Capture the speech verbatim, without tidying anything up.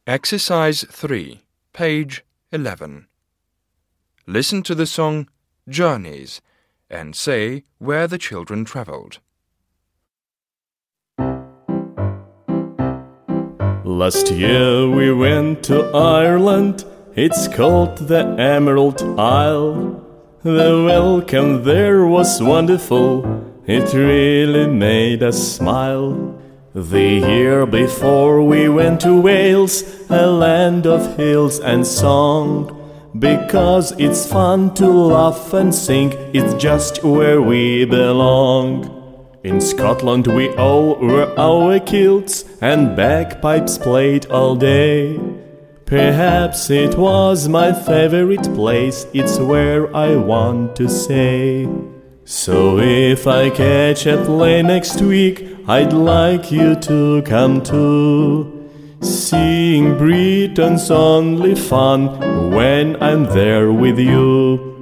Exercise three, page eleven. Listen to the song Journeys and say where the children travelled. Last year we went to Ireland, it's called the Emerald Isle. The welcome there was wonderful, it really made us smile. The year before we went to Wales, a land of hills and song. Because it's fun to laugh and sing, it's just where we belong. In Scotland we all wore our kilts and bagpipes played all day. Perhaps it was my favorite place, it's where I want to stay. So if I catch a plane next week, I'd like you to come too. Seeing Britain's only fun when I'm there with you.